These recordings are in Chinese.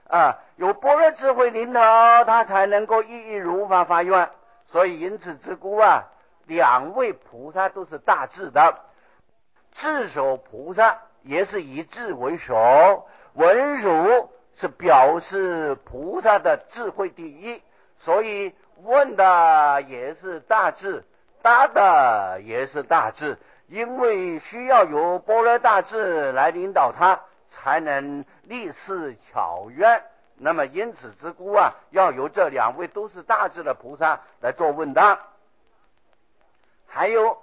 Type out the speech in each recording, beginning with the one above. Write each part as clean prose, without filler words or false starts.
有般若智慧领导，他才能够一一如法发愿。所以因此之故两位菩萨都是大智的。智首菩萨也是以智为首，文殊是表示菩萨的智慧第一，所以问的也是大智，答的也是大智，因为需要有般若大智来领导他，才能立誓巧愿。那么因此之故要由这两位都是大智的菩萨来做问答。还有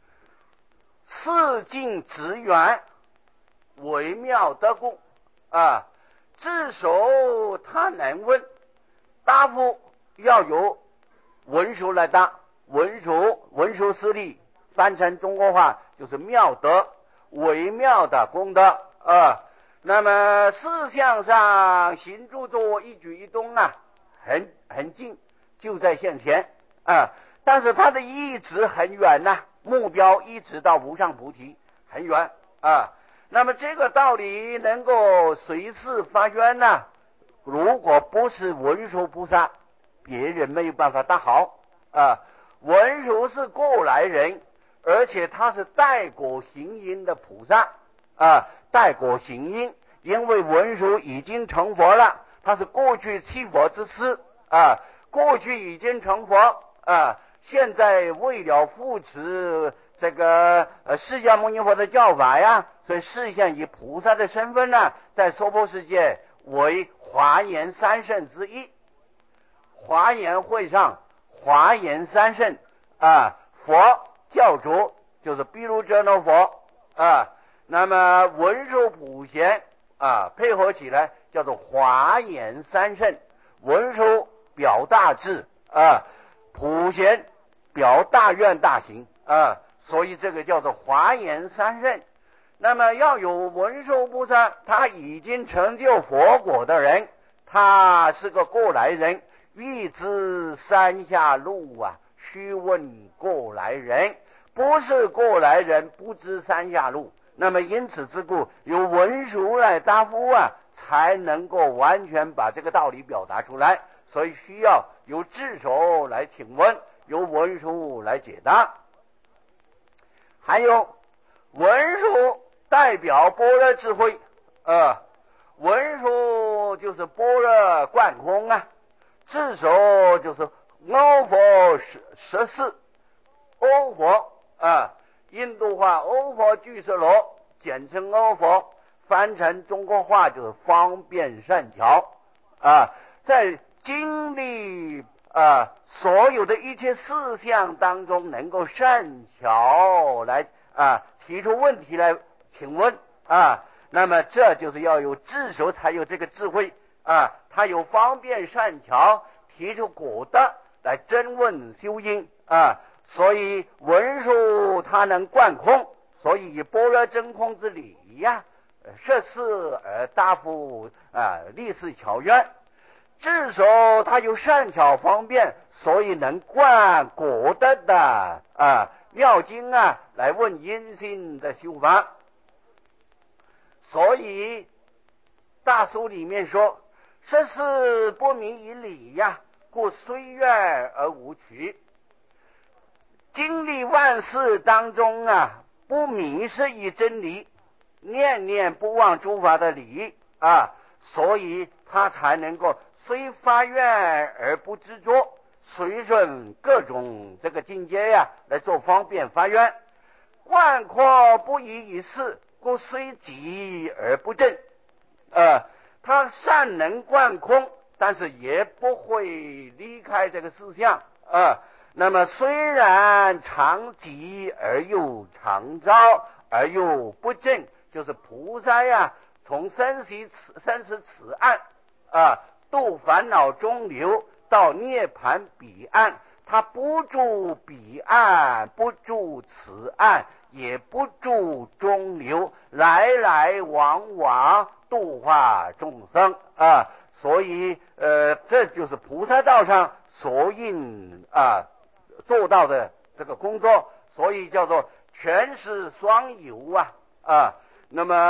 四境直圆，微妙得故智首他能问，答复要由文殊来答。文殊师利翻成中国话就是妙德，微妙的功德那么事项上行住坐一举一动很近，就在现前但是他的意志很远目标一直到无上菩提，很远那么这个道理能够随时发愿如果不是文殊菩萨，别人没有办法答好文殊是过来人，而且他是带果行因的菩萨带果行因，因为文殊已经成佛了，他是过去七佛之师过去已经成佛现在为了扶持这个释迦牟尼佛的教法所以示现以菩萨的身份在娑婆世界为华严三圣之一。华严会上华严三圣佛教主就是毗卢遮那佛那么文殊普贤配合起来叫做华严三圣。文殊表大智普贤表大愿大行所以这个叫做华严三圣。那么要有文殊菩萨，他已经成就佛果的人，他是个过来人，欲知山下路须问过来人，不是过来人不知山下路。那么因此之故，由文殊来答复才能够完全把这个道理表达出来，所以需要由智首来请问，由文殊来解答。还有文殊代表般若智慧文殊就是般若贯空智首就是欧佛14欧佛印度话欧佛俱舍罗，简称欧佛，翻成中国话就是方便善巧在经历所有的一切事项当中，能够善巧来提出问题来请问那么这就是要有智首才有这个智慧他有方便善巧提出果德来真问修因所以文殊他能贯空，所以以般若真空之理设事而答复立誓巧愿。智首他有善巧方便，所以能贯果德的妙经来问因心的修法。所以大书里面说，设事不明以理故虽愿而无取。经历万事当中不迷失于真理，念念不忘诸法的理所以他才能够虽发愿而不执着，随顺各种这个境界来做方便发愿。贯阔不以以事，故虽急而不正他善能贯空，但是也不会离开这个事项那么虽然常急而又常招而又不正，就是菩萨从生死此岸渡烦恼中流到涅槃彼岸，他不住彼岸，不住此岸，也不住中流，来来往往度化众生所以这就是菩萨道上所应做到的这个工作，所以叫做全是双有那么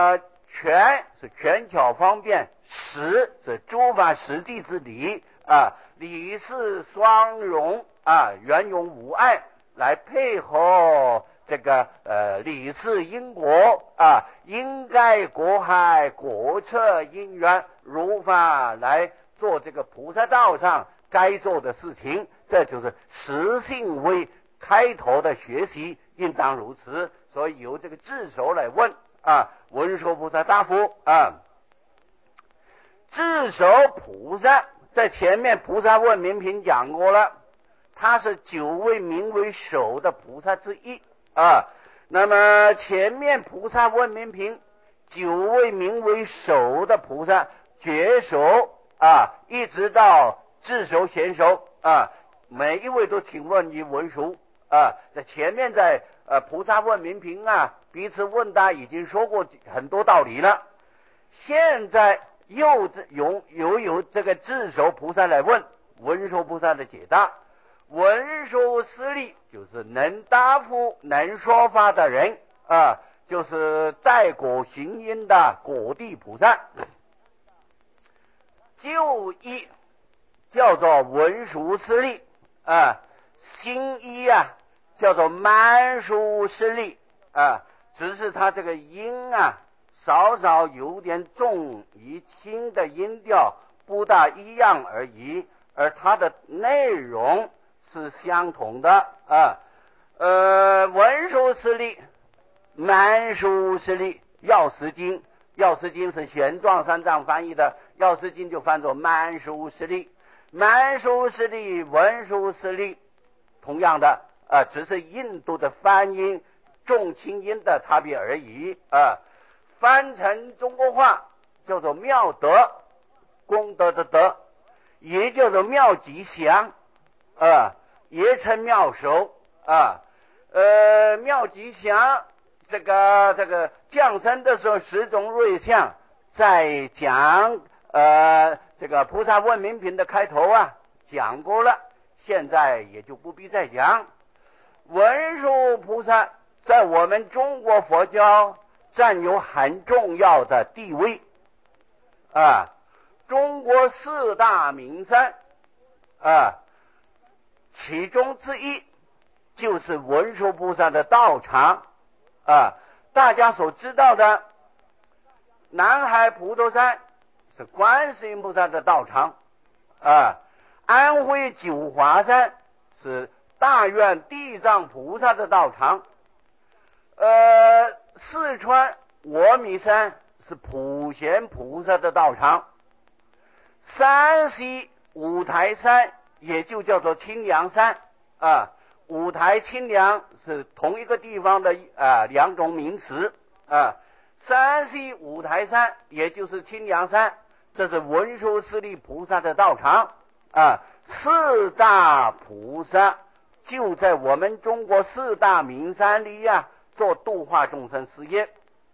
权是权巧方便，实是诸法实际之理啊，理是双融啊，圆融无碍，来配合这个理是因果啊，应该果害果测因缘，如法来做这个菩萨道上该做的事情，这就是实性为开头的学习，应当如此。所以由这个智首来问啊，文殊菩萨大夫啊，智首菩萨在前面菩萨问名品讲过了，他是9位名为首的菩萨之一啊。那么前面菩萨问名品9位名为首的菩萨，觉首啊，一直到智首显首啊，每一位都请问于文殊啊。在前面在菩萨问名品啊，彼此问答已经说过很多道理了，现在又有这个智首菩萨来问文殊菩萨的解答。文殊师利就是能答复能说法的人啊，就是代果行因的果地菩萨，就义叫做文殊师利啊，心意啊叫做曼殊师利啊，只是他这个音啊稍稍有点重于轻的音调不大一样而已，而它的内容是相同的啊。文殊师利、曼殊师利，药师经是玄奘三藏翻译的，药师经就翻作曼殊师利。曼殊师利、文殊师利，同样的只是印度的翻音重轻音的差别而已啊。翻成中国话叫做妙德，功德的德，也叫做妙吉祥也称妙手啊。妙吉祥这个降生的时候10种瑞相，在讲这个菩萨问名品的开头啊讲过了，现在也就不必再讲。文殊菩萨在我们中国佛教占有很重要的地位啊。中国4大名山啊，其中之一就是文殊菩萨的道场啊。大家所知道的南海普陀山是观世音菩萨的道场啊，安徽九华山是大愿地藏菩萨的道场，四川峨眉山是普贤菩萨的道场，山西五台山也就叫做清凉山啊，五台清凉是同一个地方的2种名词啊。山西五台山也就是清凉山，这是文殊师利菩萨的道场啊。4大菩萨就在我们中国4大名山里做度化众生事业。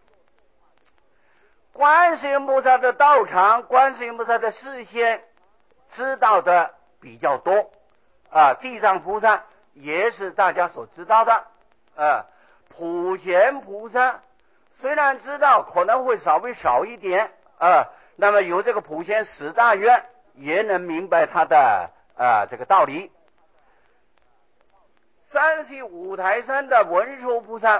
观世音菩萨的道场，观世音菩萨的视线知道的比较多啊。地藏菩萨也是大家所知道的普贤菩萨虽然知道可能会稍微少一点那么有这个普贤10大愿也能明白他的这个道理。山西五台山的文殊菩萨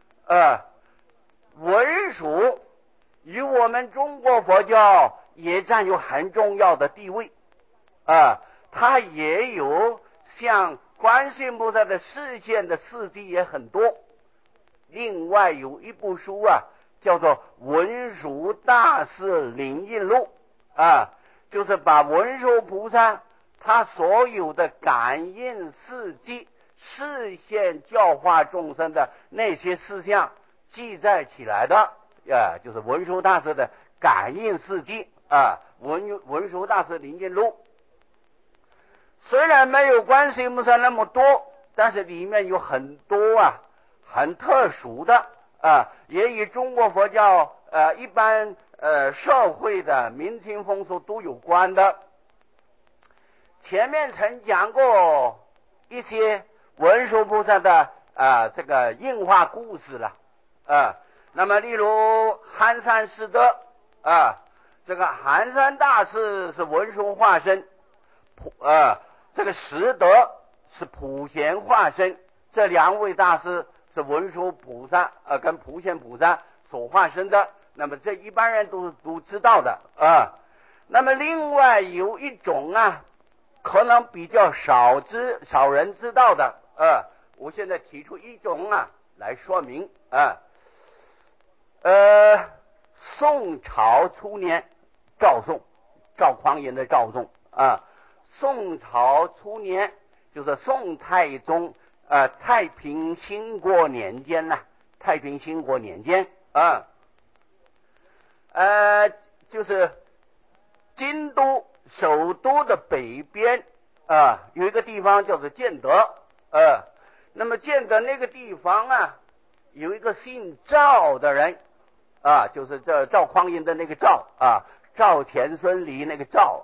文殊与我们中国佛教也占有很重要的地位他也有像观世音菩萨的示现的事迹也很多。另外有一部书叫做《文殊大士灵印录》就是把文殊菩萨他所有的感应事迹示现教化众生的那些事项记载起来的就是文殊大师的感应事迹文殊大师灵印录。虽然没有观世音菩萨那么多，但是里面有很多很特殊的也与中国佛教一般社会的民情风俗都有关的。前面曾讲过一些文殊菩萨的这个应化故事了那么例如寒山师德啊，这个寒山大师是文殊化身，这个师德是普贤化身，这两位大师是文殊菩萨跟普贤菩萨所化身的，那么这一般人都知道的啊。那么另外有一种啊，可能比较少人知道的我现在提出一种啊来说明啊。宋朝初年，赵匡胤的赵宋啊，宋朝初年就是宋太宗太平兴国年间呐，太平兴国年间啊，就是京都首都的北边有一个地方叫做建德那么建德那个地方啊，有一个姓赵的人就是这赵匡胤的那个赵赵钱孙李那个赵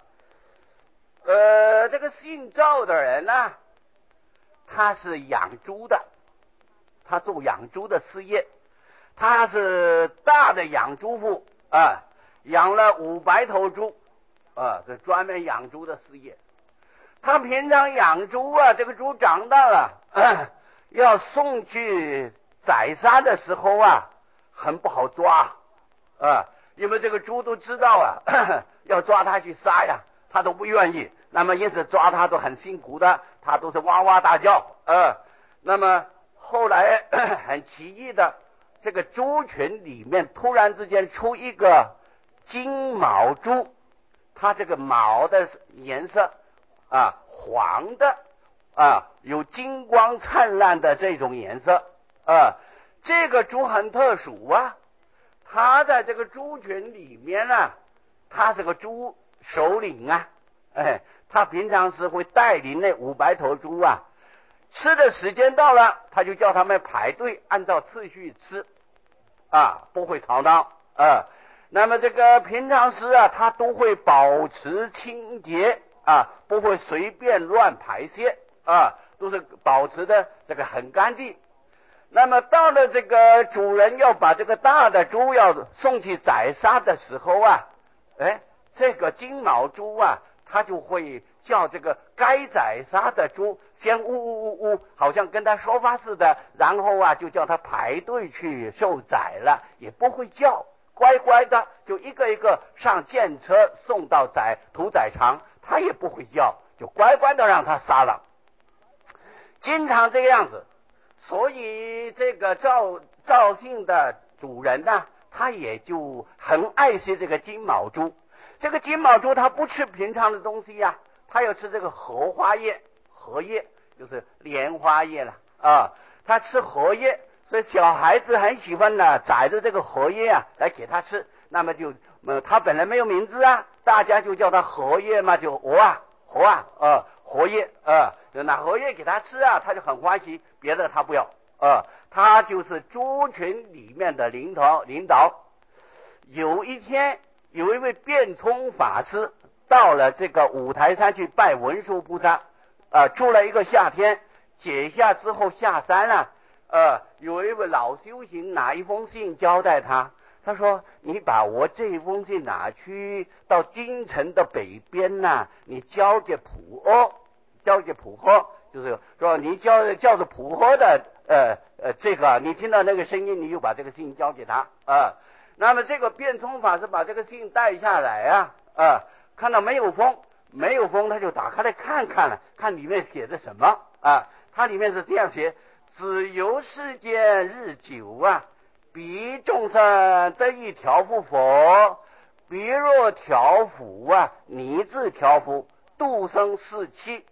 这个姓赵的人呢，他是养猪的，他做养猪的事业，他是大的养猪户养了500头猪这专门养猪的事业。他平常养猪这个猪长大了要送去宰杀的时候很不好抓因为这个猪都知道要抓它去杀呀，他都不愿意，那么因此抓它都很辛苦的，他都是哇哇大叫那么后来很奇异的，这个猪群里面突然之间出一个金毛猪，它这个毛的颜色黄的有金光灿烂的这种颜色这个猪很特殊他在这个猪群里面他是个猪首领他平常是会带领那500头猪吃的时间到了，他就叫他们排队按照次序吃不会吵闹那么这个平常时他都会保持清洁不会随便乱排泄都是保持的这个很干净。那么到了这个主人要把这个大的猪要送去宰杀的时候这个金毛猪他就会叫这个该宰杀的猪先呜呜呜呜，好像跟他说话似的，然后就叫他排队去受宰了，也不会叫，乖乖的就一个一个上箭车送到屠宰场，他也不会叫，就乖乖的让他杀了，经常这个样子。所以这个赵姓的主人他也就很爱惜这个金毛猪。这个金毛猪他不吃平常的东西他要吃这个荷叶就是莲花叶了他吃荷叶，所以小孩子很喜欢摘着这个荷叶来给他吃。那么就他本来没有名字大家就叫他荷叶嘛，就荷叶就拿荷叶给他吃他就很欢喜，别的他不要他就是猪群里面的领导。有一天有一位辩聪法师到了这个五台山去拜文殊菩萨住了一个夏天，解下之后下山有一位老修行拿一封信交代他说你把我这一封信拿去到京城的北边你交给普呵，就是说你叫着普呵的这个你听到那个声音，你就把这个信交给他那么这个辩聪法师把这个信带下来看到没有封他就打开来看看里面写的什么它里面是这样写：子由世间日久彼众生得以调伏佛，彼若调伏你自调伏，度生四气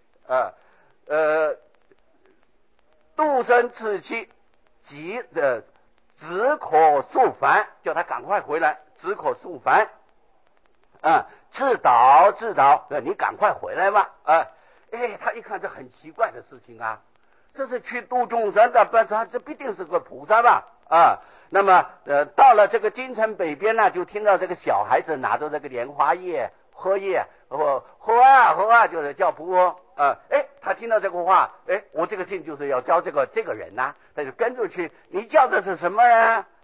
度生四气即只可速返，叫他赶快回来，只可速返自导，你赶快回来吧他一看这很奇怪的事情这是去度众生的，这必定是个菩萨吧那么到了这个京城北边就听到这个小孩子拿着这个莲花叶荷叶喝就是叫普呵他听到这个话我这个信就是要教这个人他就跟着去。你叫的是什么人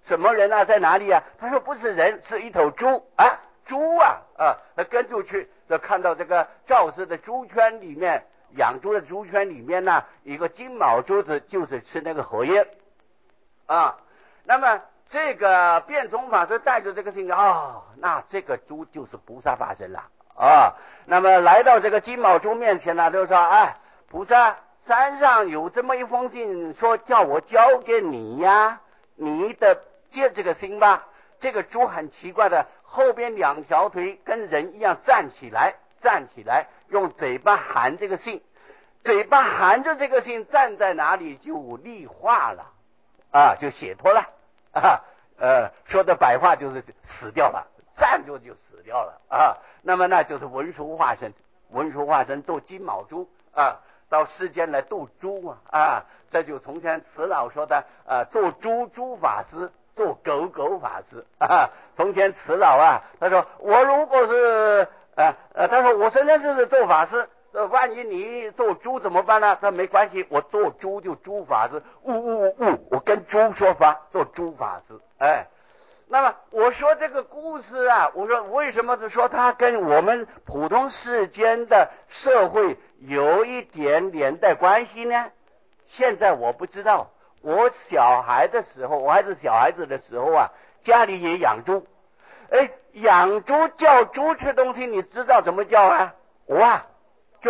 什么人啊？在哪里啊？他说不是人，是一头猪啊，猪啊啊！他跟出去，就看到这个赵氏的猪圈里面，养猪的猪圈里面呢，一个金毛猪子就是吃那个荷叶啊。那么这个辩聪法师带着这个信那这个猪就是菩萨化身了啊。那么来到这个金毛猪面前呢，就说菩萨，山上有这么一封信，说叫我交给你呀，你的接这个信吧。这个猪很奇怪的，后边2条腿跟人一样站起来，用嘴巴含这个信，嘴巴含着这个信，站在哪里就立化了就解脱了说的白话就是死掉了，站住就死掉了那么那就是文殊化身做金毛猪到世间来度猪这就从前慈老说的做猪法师，做狗法师从前慈老他说我如果是他说我现在是做法师，万一你做猪怎么办呢？他没关系，我做猪就猪法师，我跟猪说法，做猪法师那么我说这个故事我说为什么说它跟我们普通世间的社会有一点连带关系呢？现在我不知道，我小孩的时候，我还是小孩子的时候家里也养猪。养猪叫猪吃东西，你知道怎么叫就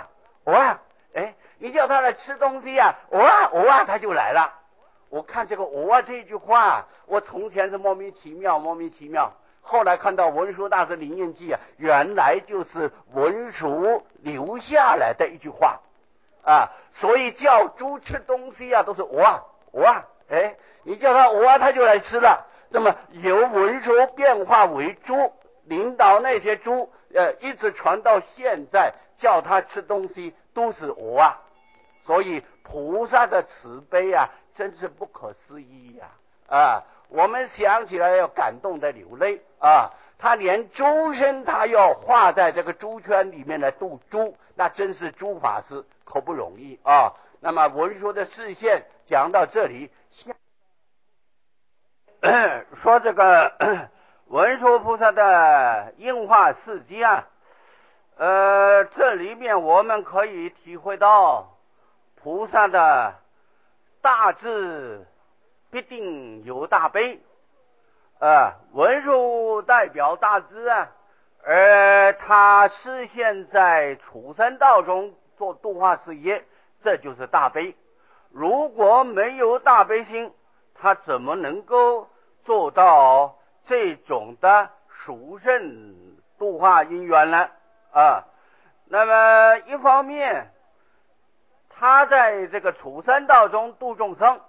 你叫它来吃东西它就来了。我看这个这句话，我从前是莫名其妙，后来看到文殊大师灵印记原来就是文殊留下来的一句话所以叫猪吃东西都是你叫它它就来吃了。那么由文殊变化为猪，领导那些猪一直传到现在，叫它吃东西都是所以菩萨的慈悲真是不可思议我们想起来要感动的流泪他连猪身他要画在这个猪圈里面来度猪，那真是猪法师，可不容易那么文殊的视线讲到这里，说这个文殊菩萨的应化事迹这里面我们可以体会到菩萨的大智必定有大悲文殊代表大智而他是现在畜生道中做度化事业，这就是大悲。如果没有大悲心，他怎么能够做到这种的殊胜度化因缘呢那么一方面他在这个畜生道中度众生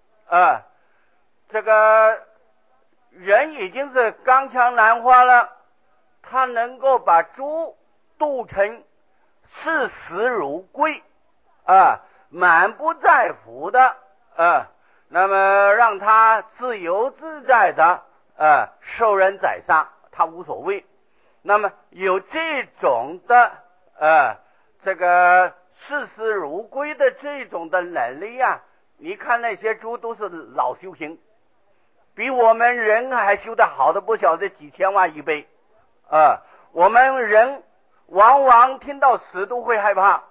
这个人已经是刚强难化了，他能够把猪度成视死如归满不在乎的那么让他自由自在的受人宰杀，他无所谓。那么有这种的这个视死如归的这种的能力你看那些猪都是老修行，比我们人还修得好的不晓得几千万一倍我们人往往听到死都会害怕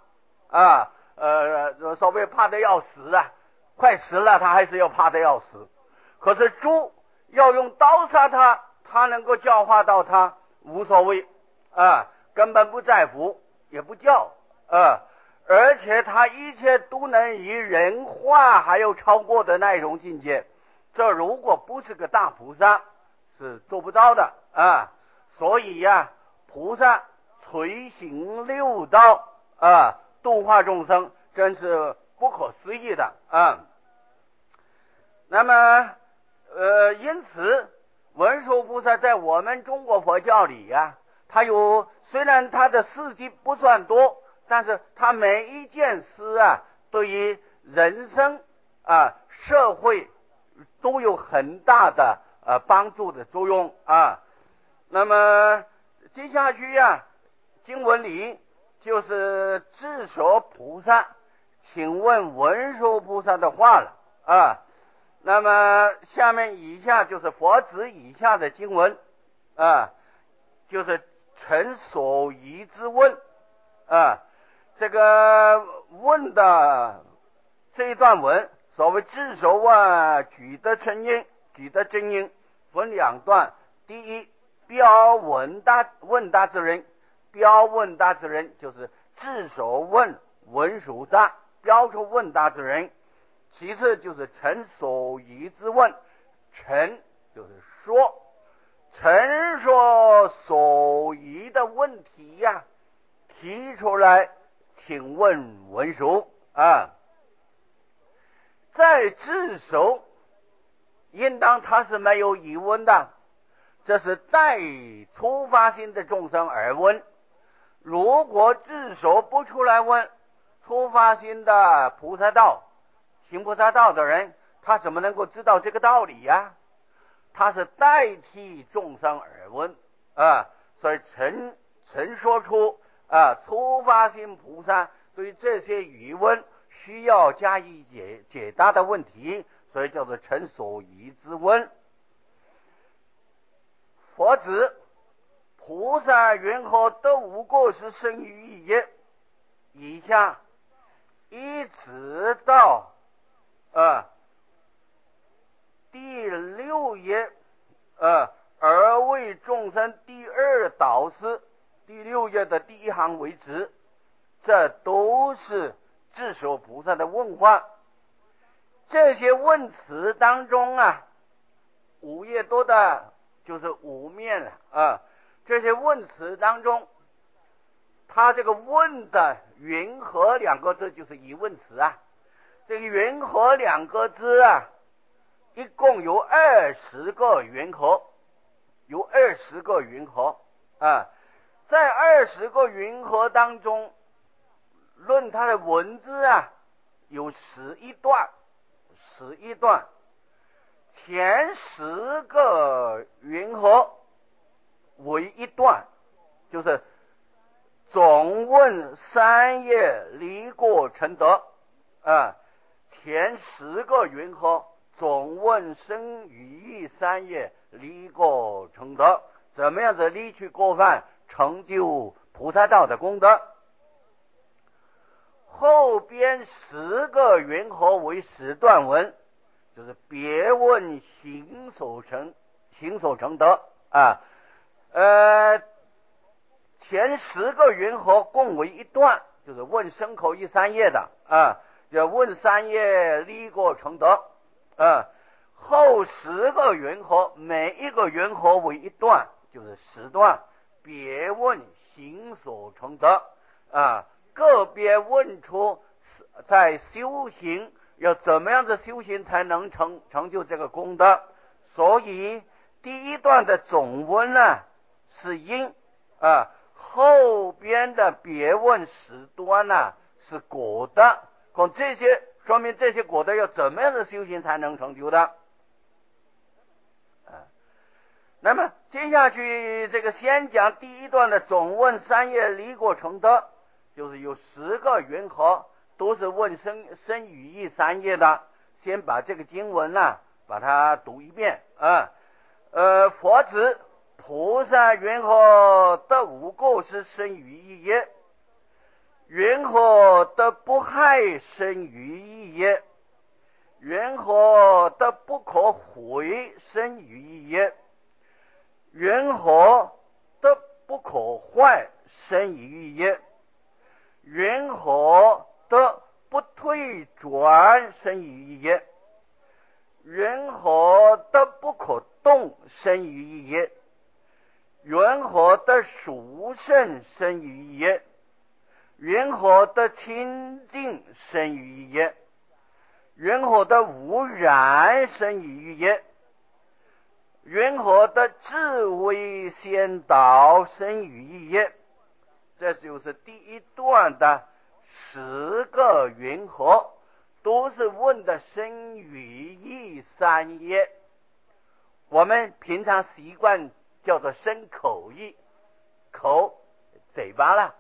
稍微怕得要死快死了他还是要怕得要死。可是猪要用刀杀他，他能够教化到他无所谓根本不在乎，也不叫而且他一切都能以人化，还有超过的那种境界，这如果不是个大菩萨是做不到的所以菩萨垂行六道度化众生，真是不可思议的那么因此文殊菩萨在我们中国佛教里他有虽然他的事迹不算多，但是他每一件事对于人生社会都有很大的帮助的作用那么接下去经文里就是智舍菩萨请问文殊菩萨的话了那么下面以下就是佛子以下的经文啊，就是陈所疑之问啊。这个问的这一段文，所谓智首问举得真因，举得真因分两段。第一，标问答之人，标问答之人就是智首问文殊答，标出问答之人。其次就是陈所疑之问，陈就是说，陈说所疑的问题呀，提出来，请问文殊啊，在智首应当他是没有疑问的，这是带初发心的众生而问。如果智首不出来问，初发心的菩萨道行菩萨道的人，他怎么能够知道这个道理呀？他是代替众生而问啊，所以陈说出初发心菩萨对这些疑问需要加以解答的问题，所以叫做陈所疑之问。佛子菩萨云何得无过失生于一业？以下一直到第六页而为众生第二导师，第六页的第一行为止，这都是智首菩萨的问话。这些问词当中5页多的就是5面了这些问词当中，他这个问的云何两个字就是疑问词这个云何两个字一共有20个云何，有20个云何在20个云何当中，论它的文字有11段，前10个云何为一段，就是总问3业离过成德前10个云何总问生与义3业离过成德，怎么样子离去过犯，成就菩萨道的功德。后边10个云何为10段文，就是别问行所成德前10个云何共为一段，就是问身口意3业的就问3业离过成德后10个云何每一个云何为一段，就是10段，别问行所成德个别问出在修行要怎么样的修行才能成就这个功德。所以第一段的总问是因后边的别问10段是果的，这些说明这些果德要怎么样的修行才能成就的那么接下去这个先讲第一段的总问3业离过成德，就是有10个云何都是问生与义3业的。先把这个经文把它读一遍佛子菩萨云何得无过失生于一业？云何得不害生于一业？云何得不可毁生于一业？云何得不可坏生于一业？云何得不退转生于一业？云何得不可动生于一业？云何得殊胜生于一业？云何得清净生于一业？云何得无染生于一业？云何得智慧先导生于一业？这就是第一段的10个云何，都是问的生与义3业。我们平常习惯叫做生口意，口嘴巴了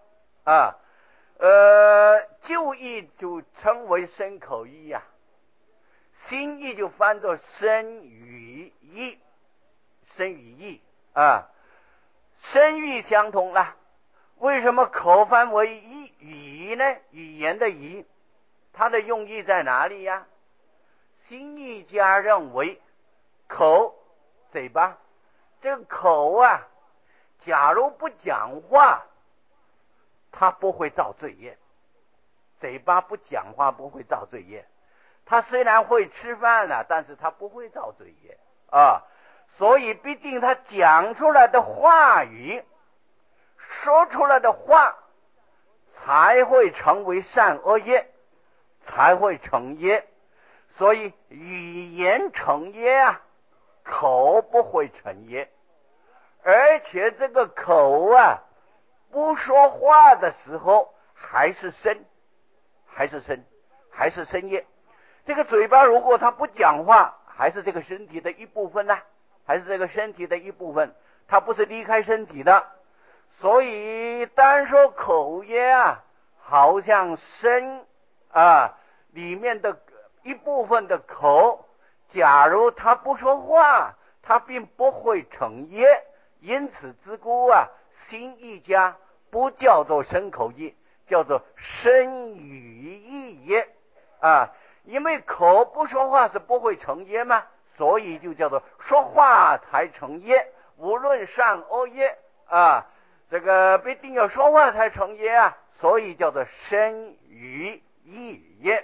就义就称为生口意心意就翻作身语意，身语意啊，身语相同了。为什么口翻为语呢？语言的语，它的用意在哪里呀？心意家认为口嘴巴，这个口啊，假如不讲话，它不会造罪业。嘴巴不讲话不会造罪业，他虽然会吃饭了，但是他不会造罪业啊。所以必定他讲出来的话语，说出来的话，才会成为善恶业，才会成业。所以语言成业啊，口不会成业。而且这个口啊，不说话的时候还是身业。这个嘴巴如果他不讲话，还是这个身体的一部分呢，还是这个身体的一部分，它不是离开身体的。所以单说口业啊，好像身啊里面的一部分的口，假如他不说话，他并不会成业。因此之故啊，心意家不叫做身口意，叫做身语意业啊。因为口不说话是不会成业嘛，所以就叫做说话才成业。无论善恶业啊，这个必定要说话才成业啊，所以叫做身语意业。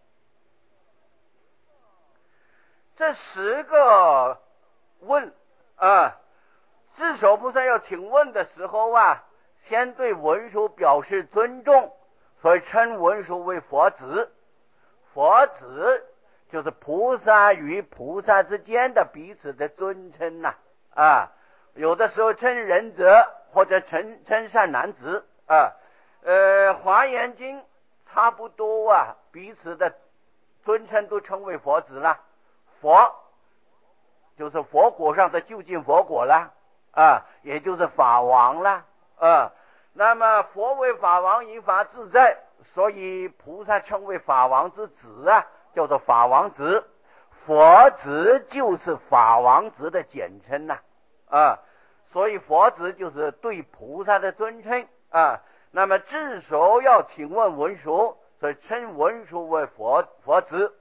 这10个问啊，智首菩萨要请问的时候啊，先对文殊表示尊重，所以称文殊为佛子。佛子就是菩萨与菩萨之间的彼此的尊称呐啊，有的时候称仁者或者称善男子啊。华严经差不多啊，彼此的尊称都称为佛子了。佛就是佛果上的究竟佛果了啊，也就是法王了啊。那么佛为法王，以法自在，所以菩萨称为法王之子啊，叫做法王子。佛子就是法王子的简称呐啊，所以佛子就是对菩萨的尊称啊。那么智首要请问文殊，所以称文殊为佛子。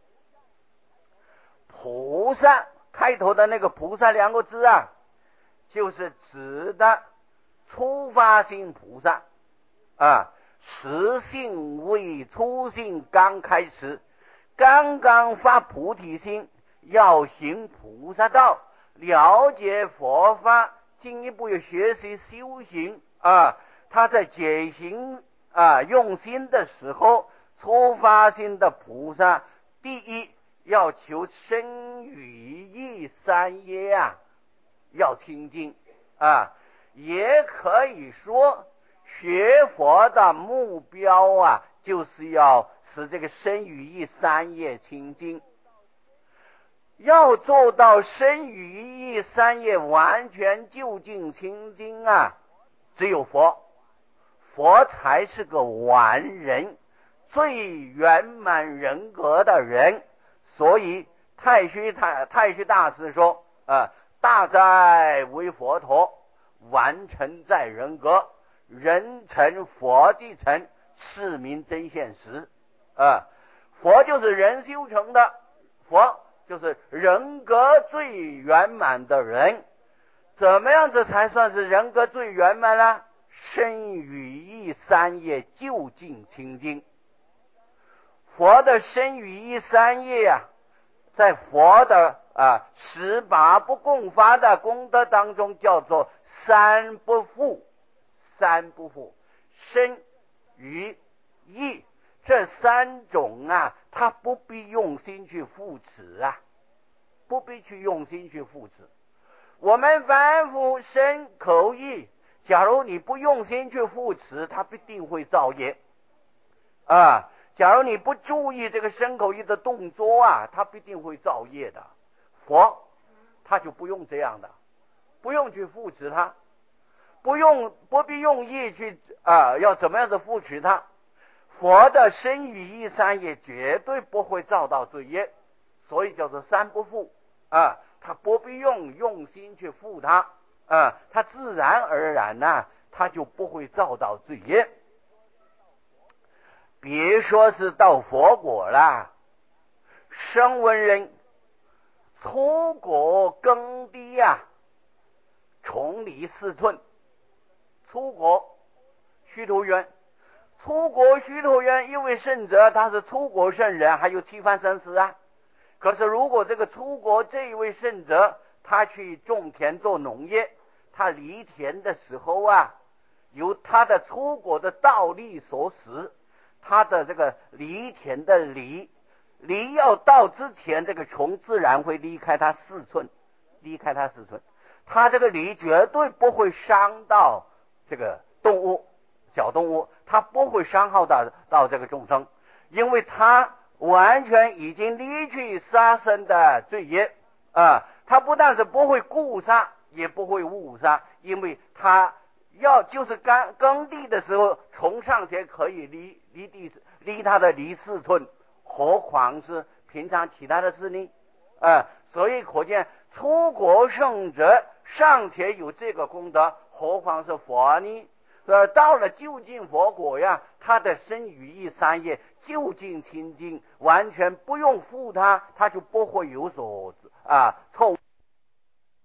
菩萨开头的那个菩萨2个字啊，就是指的初发心菩萨啊，实性为初性刚开始，刚刚发菩提心，要行菩萨道，了解佛法，进一步有学习修行啊。他在解行啊用心的时候，初发心的菩萨，第一要求身语意3业啊要清净啊。也可以说学佛的目标啊，就是要使这个身语意3业清净。要做到身语意3业完全究竟清净啊，只有佛才是个完人，最圆满人格的人。所以太虚大师说大哉为佛陀，完成在人格，人成佛即成，是名真现实啊。佛就是人修成的，佛就是人格最圆满的人。怎么样子才算是人格最圆满呢？身语意3业究竟清净。佛的身语意3业啊，在佛的18不共发的功德当中叫做3不复。身语意这3种啊，他不必用心去扶持啊，不必去用心去扶持。我们凡夫身口意，假如你不用心去扶持，他必定会造业啊。假如你不注意这个身口意的动作啊，他必定会造业的。佛他就不用这样的，不用去扶持他，不必用意去要怎么样子扶持他。佛的身语意3业绝对不会造到罪业所以叫做三不负啊，他不必用心去负他啊，他自然而然呢，他就不会造到罪业。别说是到佛果了，声闻人粗果耕地呀，重离4寸。粗果须陀洹，粗果须陀洹一位圣者，他是粗果圣人，还有七番生死啊。可是如果这个粗果这一位圣者，他去种田做农业，他犁田的时候啊，由他的粗果的道力所使，他的这个犁田的犁要到之前，这个虫自然会离开他4寸，他这个犁绝对不会伤到这个动物，小动物，他不会伤害到这个众生，因为他完全已经离去杀生的罪业啊，他不但是不会故杀，也不会误杀，因为他就是耕地的时候，虫尚且可以离他的犁4寸，何况是平常其他的事呢？所以可见出国圣者尚且有这个功德，何况是佛呢？到了究竟佛果呀，他的身语意三业究竟清净，完全不用负他，他就不会有所错误。